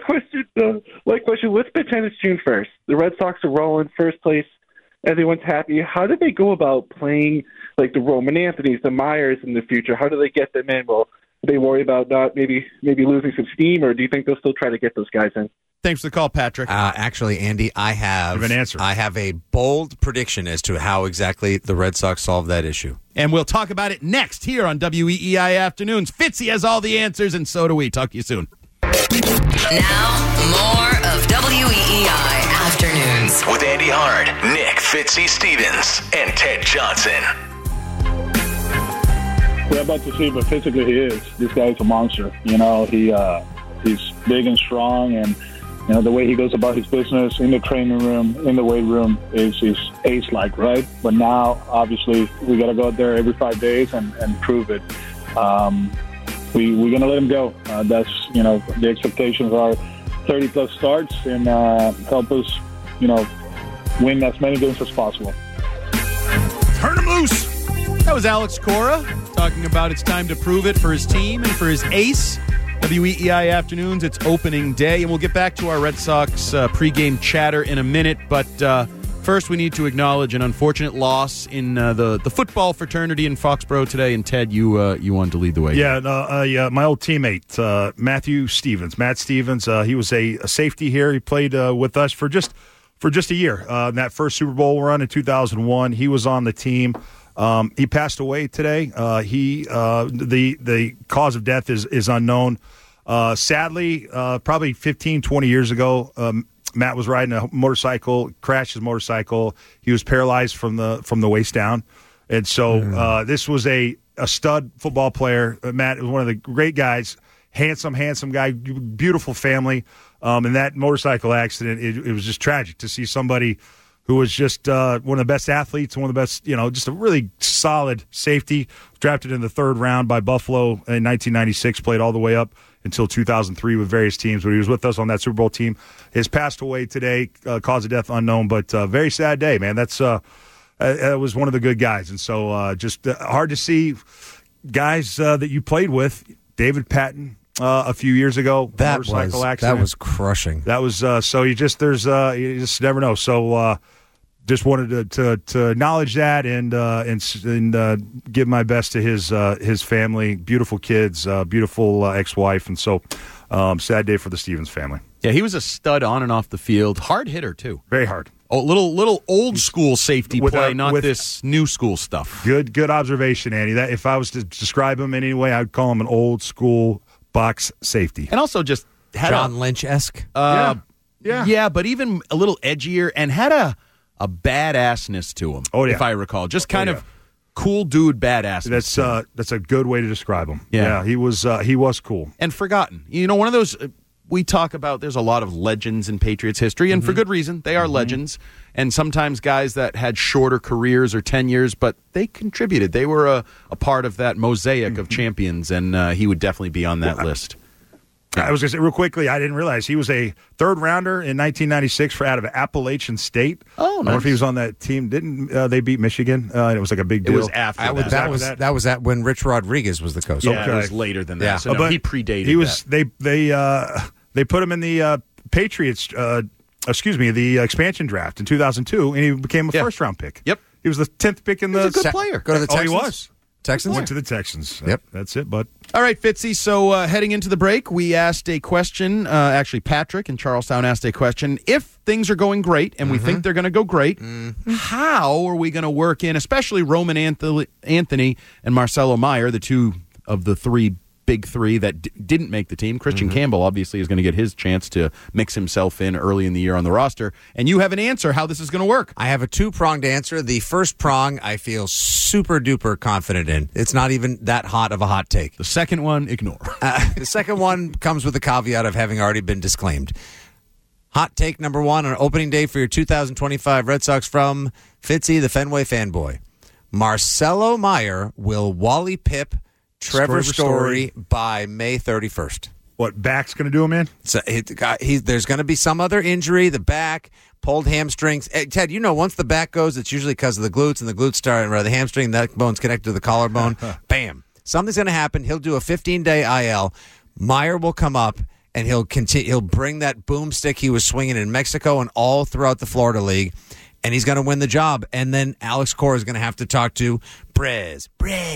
My question, let's pretend it's June 1st. The Red Sox are rolling first place. Everyone's happy. How do they go about playing like the Roman Anthonys, the Myers in the future? How do they get them in? Will they worry about not maybe losing some steam, or do you think they'll still try to get those guys in? Thanks for the call, Patrick. Actually, Andy, I have an answer. I have a bold prediction as to how exactly the Red Sox solve that issue. And we'll talk about it next here on WEEI Afternoons. Fitzy has all the answers, and so do we. Talk to you soon. Now, more of WEEI Afternoons. With Andy Hart, Nick Fitzy Stevens, and Ted Johnson. We're about to see, but physically he is. This guy's a monster. You know, he's big and strong, and you know the way he goes about his business in the training room, in the weight room is ace-like, right? But now, obviously, we got to go out there every 5 days and prove it. We're going to let him go. That's, you know, the expectations are 30-plus starts and help us, you know, win as many games as possible. Turn him loose. That was Alex Cora talking about it's time to prove it for his team and for his ace. WEEI Afternoons, it's opening day, and we'll get back to our Red Sox pregame chatter in a minute, but first we need to acknowledge an unfortunate loss in the football fraternity in Foxborough today, and Ted, you wanted to lead the way. Yeah, my old teammate, Matthew Stevens. Matt Stevens, he was a safety here. He played with us for just a year. In that first Super Bowl run in 2001, he was on the team. He passed away today. The cause of death is unknown. Sadly, probably 15, 20 years ago, Matt was riding a motorcycle, crashed his motorcycle. He was paralyzed from the waist down. And so this was a stud football player. Matt was one of the great guys, handsome guy, beautiful family. In that motorcycle accident, it was just tragic to see somebody who was just one of the best athletes, one of the best, you know, just a really solid safety. Drafted in the third round by Buffalo in 1996, played all the way up until 2003 with various teams, but he was with us on that Super Bowl team. Has passed away today, cause of death unknown, but very sad day, man. That was one of the good guys, and so just hard to see guys that you played with. David Patton a few years ago, motorcycle accident. That was crushing. That was so you just never know. So just wanted to acknowledge that and give my best to his family, beautiful kids, beautiful ex-wife, and so sad day for the Stevens family. Yeah, he was a stud on and off the field, hard hitter too, very hard. Oh, little old school safety play, not this new school stuff. Good observation, Andy. That if I was to describe him in any way, I'd call him an old school box safety, and also just had John Lynch-esque. Yeah, but even a little edgier, and had a badassness to him. Oh yeah, if I recall, just kind of cool dude badassness. That's a good way to describe him. Yeah, he was cool and forgotten. You know, one of those we talk about. There's a lot of legends in Patriots history, and for good reason. They are legends, and sometimes guys that had shorter careers or tenures, but they contributed. They were a part of that mosaic of champions, and he would definitely be on that list. I was going to say real quickly, I didn't realize he was a third rounder in 1996 out of Appalachian State. Oh, nice. I wonder if he was on that team. Didn't they beat Michigan? And it was like a big deal. It was after that. That was when Rich Rodriguez was the coach. Yeah, it was later than that. Yeah. So no, he predated. He was. That. They put him in the Patriots. The expansion draft in 2002, and he became a first-round pick. Yep, he was the 10th pick in the. He's a good player. Go to the Texans. Oh, he was. Texans? Went to the Texans. Yep. That's it, bud. All right, Fitzy. So heading into the break, we asked a question. Actually, Patrick in Charlestown asked a question. If things are going great, and we think they're going to go great, how are we going to work in, especially Roman Anthony and Marcelo Meyer, the two of the big three that didn't make the team. Christian Campbell obviously is going to get his chance to mix himself in early in the year on the roster. And you have an answer how this is going to work. I have a two-pronged answer. The first prong I feel super-duper confident in. It's not even that hot of a hot take. The second one, ignore. The second one comes with the caveat of having already been disclaimed. Hot take number one on opening day for your 2025 Red Sox from Fitzy, the Fenway fanboy. Marcelo Meyer will Wally Pip Trevor Story by May 31st. What, back's going to do him in? So there's going to be some other injury, the back, pulled hamstrings. Hey, Ted, you know, once the back goes, it's usually because of the glutes, and the glutes start, or the hamstring, that bone's connected to the collarbone. Bam. Something's going to happen. He'll do a 15-day IL. Meyer will come up, and he'll bring that boomstick he was swinging in Mexico and all throughout the Florida League, and he's going to win the job. And then Alex Cora is going to have to talk to Brez,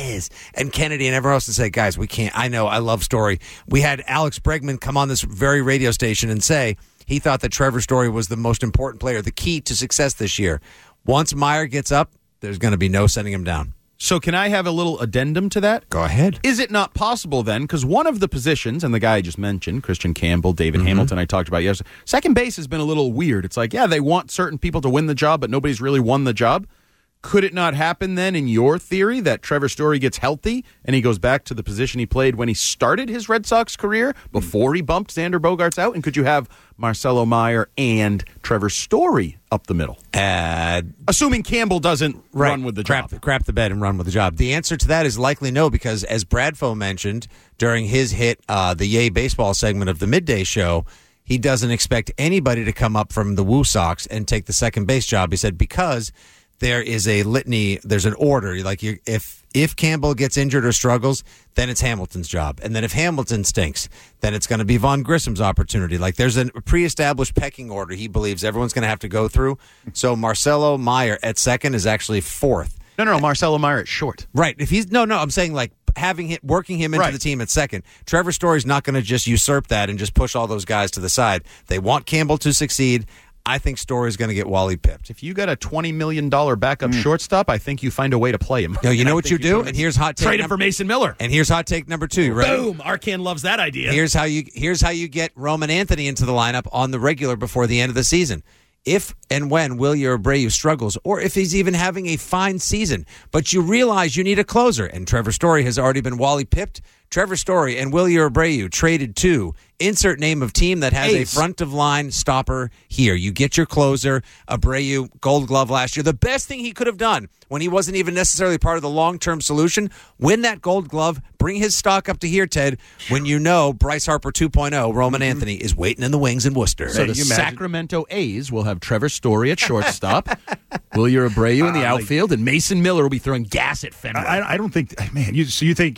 and Kennedy and everyone else and say, guys, we can't. I know, I love Story. We had Alex Bregman come on this very radio station and say he thought that Trevor Story was the most important player, the key to success this year. Once Meyer gets up, there's going to be no sending him down. So can I have a little addendum to that? Go ahead. Is it not possible then, because one of the positions, and the guy I just mentioned, Christian Campbell, David Hamilton, I talked about yesterday, second base has been a little weird. It's like, yeah, they want certain people to win the job, but nobody's really won the job. Could it not happen then, in your theory, that Trevor Story gets healthy and he goes back to the position he played when he started his Red Sox career before he bumped Xander Bogaerts out? And could you have Marcelo Meyer and Trevor Story up the middle? Assuming Campbell doesn't run with the job. Crap the bed and run with the job. The answer to that is likely no, because as Bradfo mentioned during his hit, the Yay Baseball segment of the midday show, he doesn't expect anybody to come up from the Woo Sox and take the second base job. He said because there is a litany, there's an order. Like if Campbell gets injured or struggles, then it's Hamilton's job. And then if Hamilton stinks, then it's going to be Vaughn Grissom's opportunity. Like there's a pre-established pecking order he believes everyone's going to have to go through. So Marcelo Meyer at second is actually fourth. No, Marcelo Meyer at short. Right. If he's I'm saying like working him into the team at second. Trevor Story's not going to just usurp that and just push all those guys to the side. They want Campbell to succeed. I think Story's going to get Wally pipped. If you got a $20 million backup shortstop, I think you find a way to play him. No, you know what you do? And here's hot take. Trade him for Mason Miller. And here's hot take number 2, right? Boom. Arcand loves that idea. Here's how you get Roman Anthony into the lineup on the regular before the end of the season. If and when Willie Abreu struggles, or if he's even having a fine season, but you realize you need a closer, and Trevor Story has already been Wally pipped, Trevor Story and Willie Abreu traded to insert name of team that has a front-of-line stopper here. You get your closer, Abreu, Gold Glove last year. The best thing he could have done when he wasn't even necessarily part of the long-term solution, win that Gold Glove, bring his stock up to here, Ted, when you know Bryce Harper 2.0, Roman Anthony, is waiting in the wings in Worcester. So the Sacramento A's will have Trevor Story at shortstop, Willie Abreu in the outfield, and Mason Miller will be throwing gas at Fenway. I don't think, man, you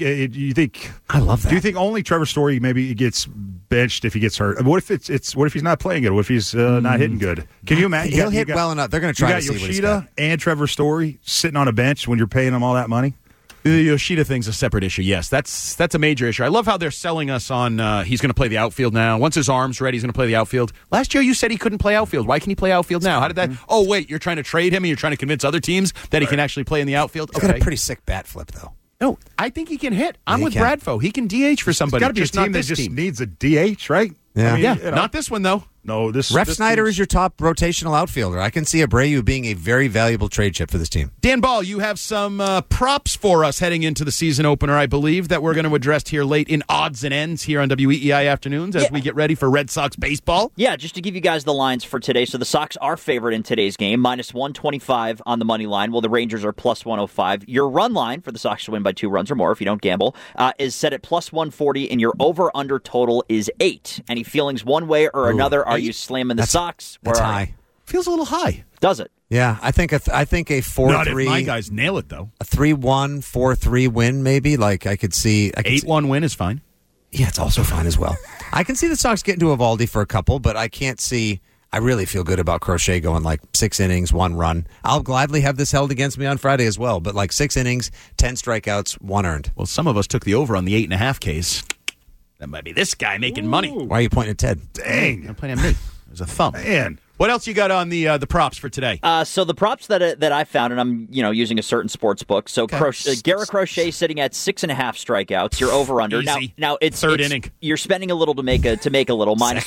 think I love that. Do you think only Trevor Story maybe gets benched if he gets hurt? What if what if he's not playing good? What if he's not hitting good? Can you imagine? He'll hit well enough. They're going to try to see what he's got. Yoshida and Trevor Story sitting on a bench when you're paying them all that money. The Yoshida thing's a separate issue. Yes, that's a major issue. I love how they're selling us on he's going to play the outfield now. Once his arm's ready, he's going to play the outfield. Last year you said he couldn't play outfield. Why can he play outfield now? How did that? Oh, wait, you're trying to trade him and you're trying to convince other teams that he can actually play in the outfield? He's got a pretty sick bat flip, though. No, I think he can hit. I'm with Bradfo. He can DH for somebody. It's got to be just a team not that this just team. needs a DH, right? Yeah, I mean, not this one, though. No, this Ref Snyder is your top rotational outfielder. I can see Abreu being a very valuable trade chip for this team. Dan Ball, you have some props for us heading into the season opener, I believe, that we're going to address here late in odds and ends here on WEEI Afternoons as we get ready for Red Sox baseball. Yeah, just to give you guys the lines for today. So the Sox are favored in today's game, minus 125 on the money line, while the Rangers are plus 105. Your run line for the Sox to win by 2 runs or more, if you don't gamble, is set at plus 140, and your over-under total is 8. Any feelings one way or another? Are you slamming the Sox? That's high. Feels a little high. Does it? Yeah, I think a 4-3. Not if my guys nail it, though. A 3-1, 4-3 win, maybe. Like I could see 8-1 win is fine. Yeah, it's also fine as well. I can see the Sox getting to Eovaldi for a couple, but I can't see. I really feel good about Crochet going like 6 innings, 1 run. I'll gladly have this held against me on Friday as well, but like 6 innings, 10 strikeouts, 1 earned. Well, some of us took the over on the 8.5 case. That might be this guy making money. Why are you pointing at Ted? Dang. I'm pointing at me. There's a thumb. Man. What else you got on the props for today? So the props that I found, and I'm using a certain sports book. So Garrett Crochet sitting at 6.5 strikeouts. You're over under. Now it's third inning. You're spending a little to make a little minus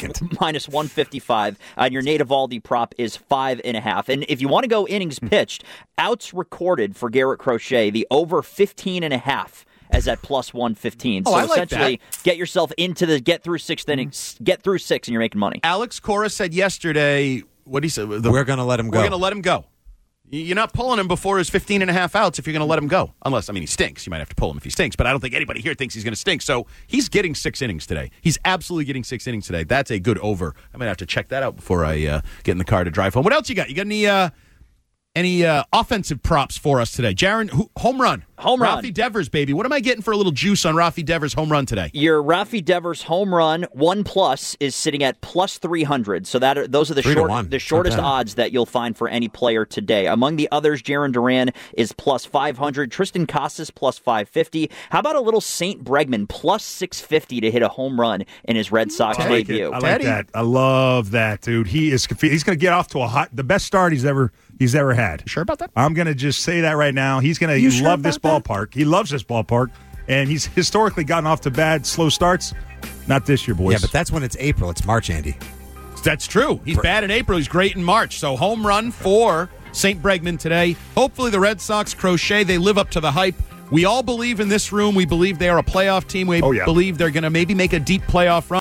155. And your Nate Eovaldi prop is 5.5. And if you want to go innings pitched, outs recorded for Garrett Crochet, the over 15.5. As at plus 115. So essentially, get yourself into the get through 6th innings, get through 6, and you're making money. Alex Cora said yesterday, what he said? We're going to let him go. We're going to let him go. You're not pulling him before his 15.5 outs if you're going to let him go. Unless, he stinks. You might have to pull him if he stinks, but I don't think anybody here thinks he's going to stink. So he's getting 6 innings today. He's absolutely getting 6 innings today. That's a good over. I might have to check that out before I get in the car to drive home. What else you got? You got any Any offensive props for us today? Jaron, home run. Home run. Rafi Devers, baby. What am I getting for a little juice on Rafi Devers' home run today? Your Rafi Devers home run 1+ is sitting at plus 300. So those are the shortest odds that you'll find for any player today. Among the others, Jarren Duran is plus 500. Tristan Casas plus 550. How about a little Saint Bregman plus 650 to hit a home run in his Red Sox debut? I like that. I love that, dude. He's going to get off to the best start he's ever had. Sure about that? I'm going to just say that right now. He's going to love this ballpark. He loves this ballpark, and he's historically gotten off to bad, slow starts. Not this year, boys. Yeah, but that's when it's April. It's March, Andy. That's true. He's bad in April. He's great in March. So home run for St. Bregman today. Hopefully the Red Sox crochet. They live up to the hype. We all believe in this room. We believe they are a playoff team. We believe they're going to maybe make a deep playoff run.